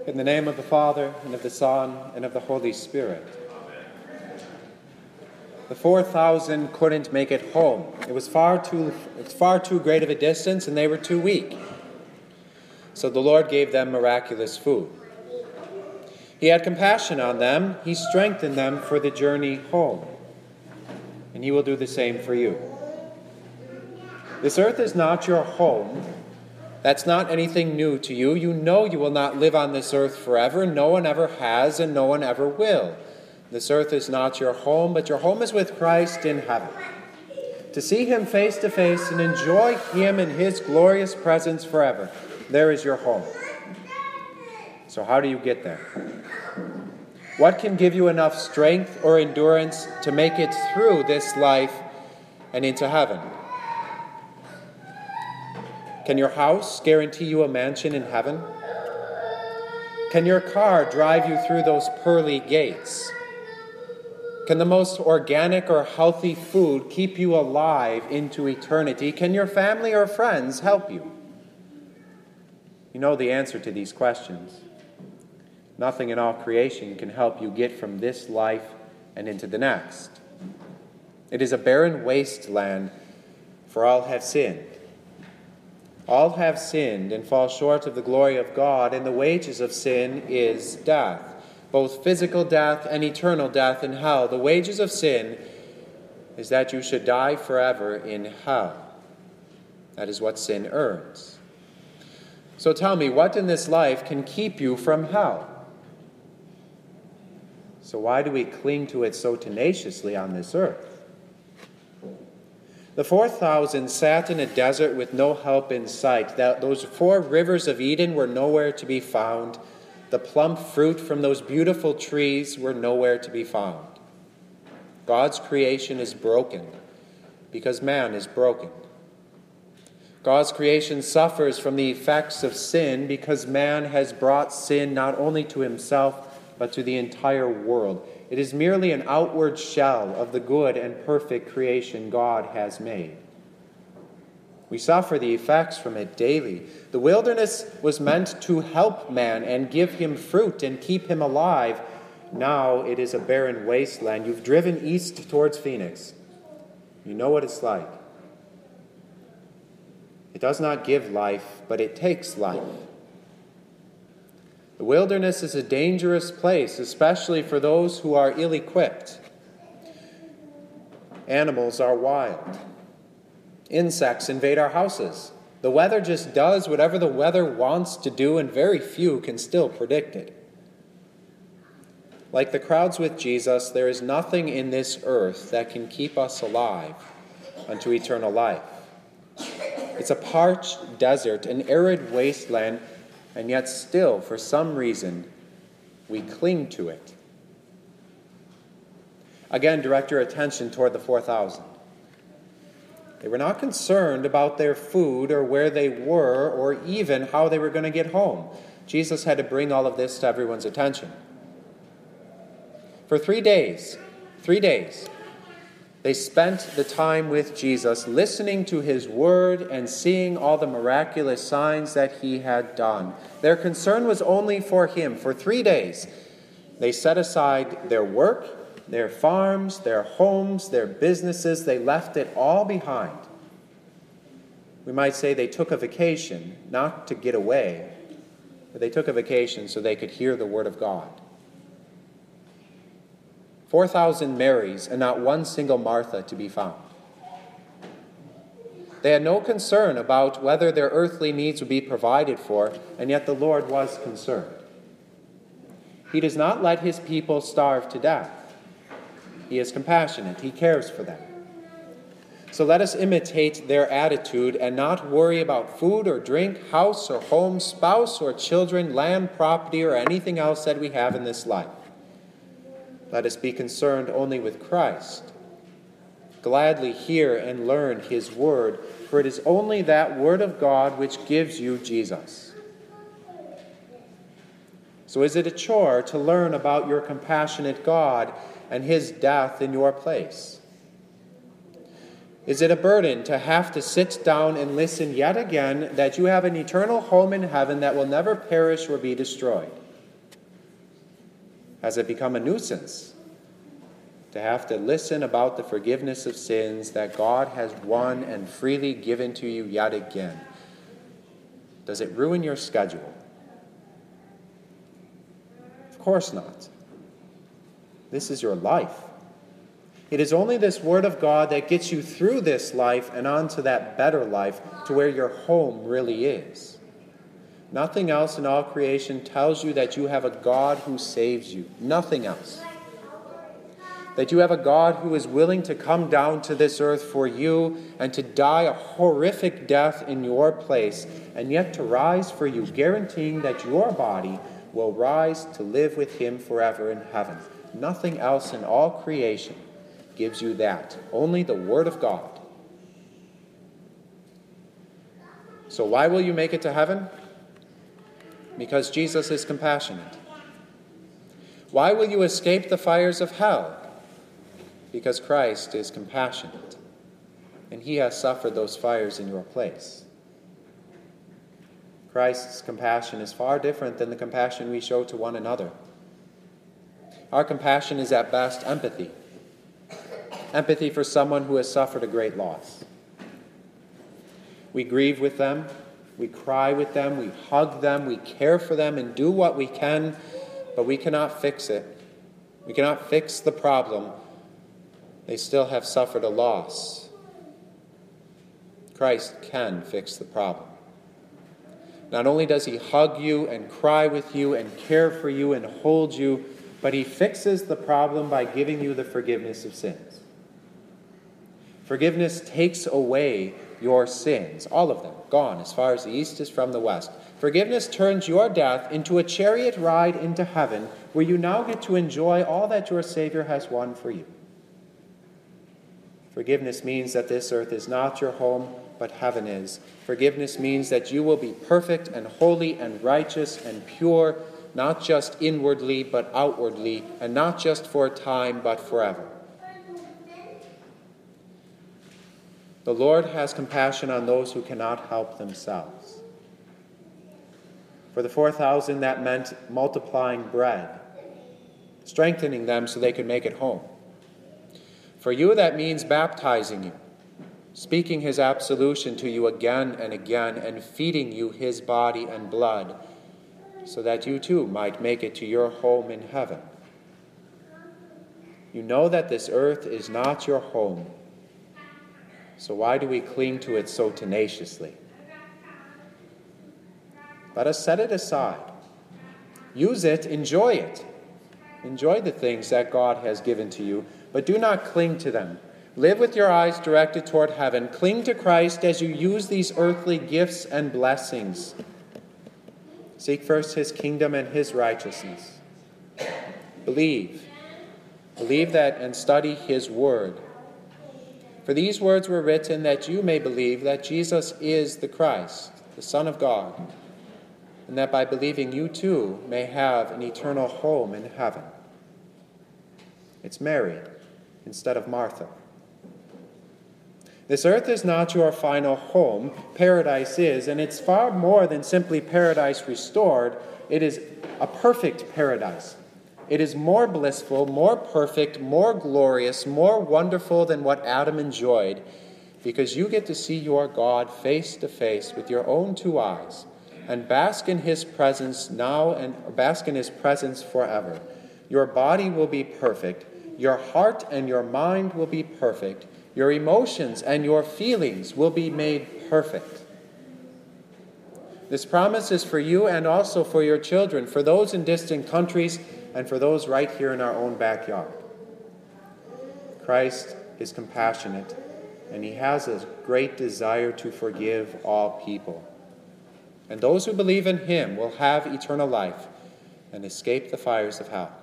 In the name of the Father, and of the Son, and of the Holy Spirit. The 4,000 couldn't make it home. It's far too great of a distance, and they were too weak. So the Lord gave them miraculous food. He had compassion on them. He strengthened them for the journey home. And He will do the same for you. This earth is not your home. That's not anything new to you. You know you will not live on this earth forever. No one ever has, and no one ever will. This earth is not your home, but your home is with Christ in heaven. To see Him face to face and enjoy Him in His glorious presence forever, there is your home. So how do you get there? What can give you enough strength or endurance to make it through this life and into heaven? Can your house guarantee you a mansion in heaven? Can your car drive you through those pearly gates? Can the most organic or healthy food keep you alive into eternity? Can your family or friends help you? You know the answer to these questions. Nothing in all creation can help you get from this life and into the next. It is a barren wasteland, for all have sinned. All have sinned and fall short of the glory of God, and the wages of sin is death, both physical death and eternal death in hell. The wages of sin is that you should die forever in hell. That is what sin earns. So tell me, what in this life can keep you from hell? So why do we cling to it so tenaciously on this earth? The 4,000 sat in a desert with no help in sight. Those 4 rivers of Eden were nowhere to be found. The plump fruit from those beautiful trees were nowhere to be found. God's creation is broken because man is broken. God's creation suffers from the effects of sin because man has brought sin not only to himself but to the entire world. It is merely an outward shell of the good and perfect creation God has made. We suffer the effects from it daily. The wilderness was meant to help man and give him fruit and keep him alive. Now it is a barren wasteland. You've driven east towards Phoenix. You know what it's like. It does not give life, but it takes life. The wilderness is a dangerous place, especially for those who are ill-equipped. Animals are wild. Insects invade our houses. The weather just does whatever the weather wants to do, and very few can still predict it. Like the crowds with Jesus, there is nothing in this earth that can keep us alive unto eternal life. It's a parched desert, an arid wasteland, and yet still, for some reason, we cling to it. Again, direct your attention toward the 4,000. They were not concerned about their food or where they were or even how they were going to get home. Jesus had to bring all of this to everyone's attention. For 3 days, they spent the time with Jesus, listening to His word and seeing all the miraculous signs that He had done. Their concern was only for Him. For 3 days, they set aside their work, their farms, their homes, their businesses. They left it all behind. We might say they took a vacation, not to get away, but they took a vacation so they could hear the word of God. 4,000 Marys and not one single Martha to be found. They had no concern about whether their earthly needs would be provided for, and yet the Lord was concerned. He does not let His people starve to death. He is compassionate. He cares for them. So let us imitate their attitude and not worry about food or drink, house or home, spouse or children, land, property, or anything else that we have in this life. Let us be concerned only with Christ. Gladly hear and learn His word, for it is only that word of God which gives you Jesus. So is it a chore to learn about your compassionate God and His death in your place? Is it a burden to have to sit down and listen yet again that you have an eternal home in heaven that will never perish or be destroyed? Has it become a nuisance to have to listen about the forgiveness of sins that God has won and freely given to you yet again? Does it ruin your schedule? Of course not. This is your life. It is only this Word of God that gets you through this life and onto that better life to where your home really is. Nothing else in all creation tells you that you have a God who saves you. Nothing else. That you have a God who is willing to come down to this earth for you and to die a horrific death in your place, and yet to rise for you, guaranteeing that your body will rise to live with him forever in heaven. Nothing else in all creation gives you that. Only the Word of God. So why will you make it to heaven? Because Jesus is compassionate. Why will you escape the fires of hell? Because Christ is compassionate, and he has suffered those fires in your place. Christ's compassion is far different than the compassion we show to one another. Our compassion is at best empathy. Empathy for someone who has suffered a great loss. We grieve with them, we cry with them, we hug them, we care for them and do what we can, but we cannot fix it. We cannot fix the problem. They still have suffered a loss. Christ can fix the problem. Not only does he hug you and cry with you and care for you and hold you, but he fixes the problem by giving you the forgiveness of sins. Forgiveness takes away your sins, all of them, gone as far as the east is from the west. Forgiveness turns your death into a chariot ride into heaven, where you now get to enjoy all that your Savior has won for you. Forgiveness means that this earth is not your home, but heaven is. Forgiveness means that you will be perfect and holy and righteous and pure, not just inwardly, but outwardly, and not just for a time, but forever. The Lord has compassion on those who cannot help themselves. For the 4,000, that meant multiplying bread, strengthening them so they could make it home. For you, that means baptizing you, speaking his absolution to you again and again, and feeding you his body and blood, so that you too might make it to your home in heaven. You know that this earth is not your home, so why do we cling to it so tenaciously? Let us set it aside. Use it, enjoy it. Enjoy the things that God has given to you, but do not cling to them. Live with your eyes directed toward heaven. Cling to Christ as you use these earthly gifts and blessings. Seek first his kingdom and his righteousness. Believe that and study his word. For these words were written that you may believe that Jesus is the Christ, the Son of God, and that by believing you too may have an eternal home in heaven. It's Mary instead of Martha. This earth is not your final home. Paradise is, and it's far more than simply paradise restored. It is a perfect paradise. It is more blissful, more perfect, more glorious, more wonderful than what Adam enjoyed, because you get to see your God face to face with your own two eyes and bask in his presence now and bask in his presence forever. Your body will be perfect. Your heart and your mind will be perfect. Your emotions and your feelings will be made perfect. This promise is for you and also for your children, for those in distant countries, and for those right here in our own backyard. Christ is compassionate, and he has a great desire to forgive all people. And those who believe in him will have eternal life and escape the fires of hell.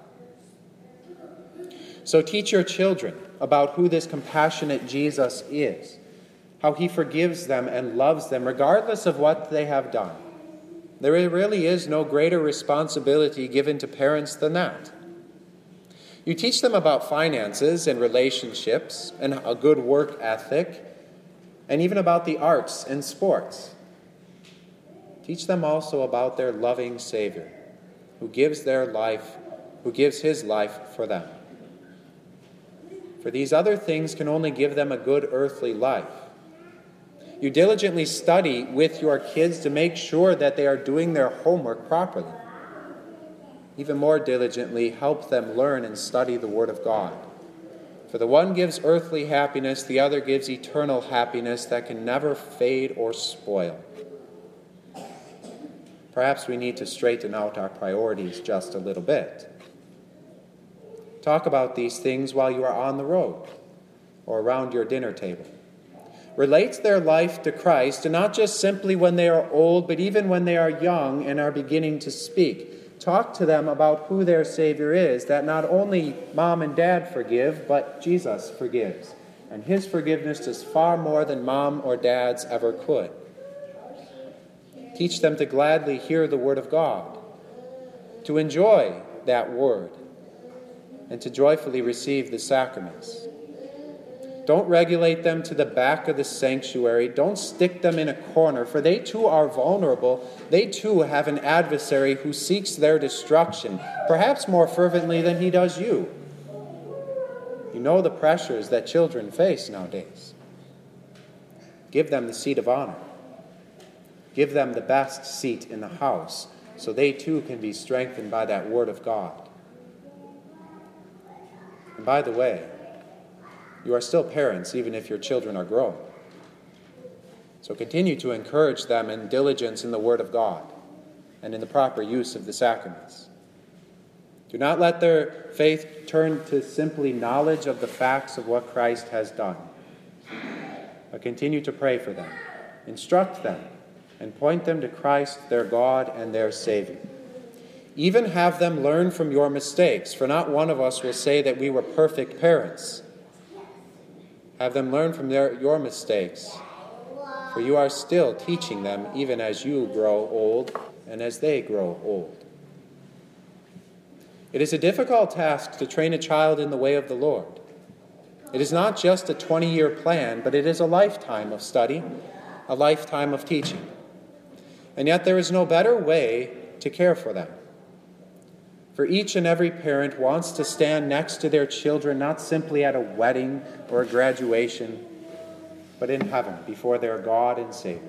So teach your children about who this compassionate Jesus is, how he forgives them and loves them regardless of what they have done. There really is no greater responsibility given to parents than that. You teach them about finances and relationships and a good work ethic, and even about the arts and sports. Teach them also about their loving Savior, who gives their life who gives his life for them. For these other things can only give them a good earthly life. You diligently study with your kids to make sure that they are doing their homework properly. Even more diligently, help them learn and study the Word of God. For the one gives earthly happiness, the other gives eternal happiness that can never fade or spoil. Perhaps we need to straighten out our priorities just a little bit. Talk about these things while you are on the road or around your dinner table. Relate their life to Christ, and not just simply when they are old, but even when they are young and are beginning to speak. Talk to them about who their Savior is, that not only mom and dad forgive, but Jesus forgives. And his forgiveness is far more than mom or dad's ever could. Teach them to gladly hear the Word of God, to enjoy that Word, and to joyfully receive the sacraments. Don't regulate them to the back of the sanctuary. Don't stick them in a corner, for they too are vulnerable. They too have an adversary who seeks their destruction, perhaps more fervently than he does you. You know the pressures that children face nowadays. Give them the seat of honor. Give them the best seat in the house, so they too can be strengthened by that Word of God. And by the way, you are still parents even if your children are grown. So continue to encourage them in diligence in the Word of God and in the proper use of the sacraments. Do not let their faith turn to simply knowledge of the facts of what Christ has done, but continue to pray for them, instruct them, and point them to Christ, their God and their Savior. Even have them learn from your mistakes, for not one of us will say that we were perfect parents. Have them learn from your mistakes, for you are still teaching them even as you grow old and as they grow old. It is a difficult task to train a child in the way of the Lord. It is not just a 20-year plan, but it is a lifetime of study, a lifetime of teaching. And yet there is no better way to care for them. For each and every parent wants to stand next to their children, not simply at a wedding or a graduation, but in heaven before their God and Savior.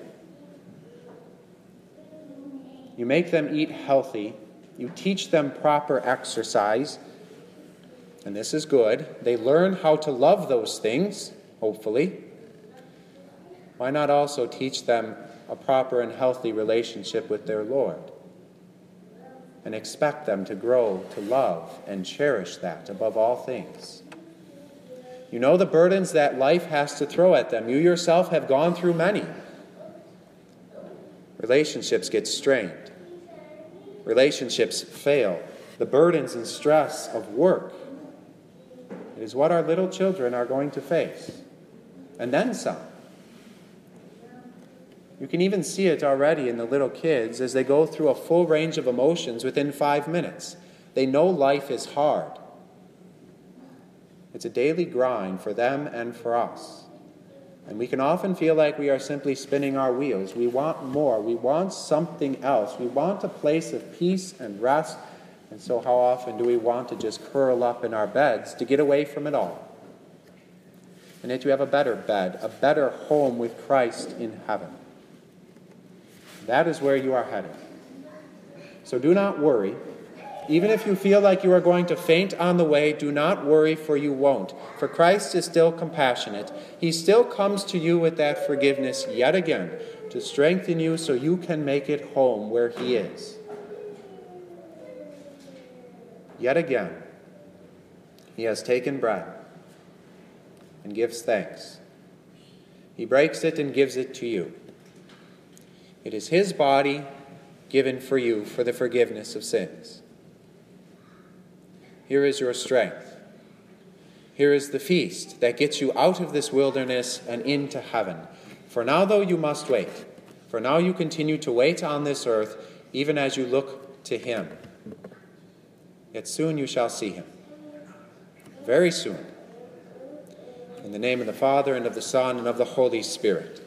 You make them eat healthy. You teach them proper exercise. And this is good. They learn how to love those things, hopefully. Why not also teach them a proper and healthy relationship with their Lord? And expect them to grow to love and cherish that above all things. You know the burdens that life has to throw at them. You yourself have gone through many. Relationships get strained. Relationships fail. The burdens and stress of work. It is what our little children are going to face. And then some. You can even see it already in the little kids as they go through a full range of emotions within 5 minutes. They know life is hard. It's a daily grind for them and for us. And we can often feel like we are simply spinning our wheels. We want more. We want something else. We want a place of peace and rest. And so how often do we want to just curl up in our beds to get away from it all? And yet you have a better bed, a better home with Christ in heaven. That is where you are headed. So do not worry. Even if you feel like you are going to faint on the way, do not worry, for you won't. For Christ is still compassionate. He still comes to you with that forgiveness yet again to strengthen you so you can make it home where he is. Yet again, he has taken bread and gives thanks. He breaks it and gives it to you. It is his body given for you for the forgiveness of sins. Here is your strength. Here is the feast that gets you out of this wilderness and into heaven. For now, though, you must wait. For now you continue to wait on this earth, even as you look to him. Yet soon you shall see him. Very soon. In the name of the Father, and of the Son, and of the Holy Spirit.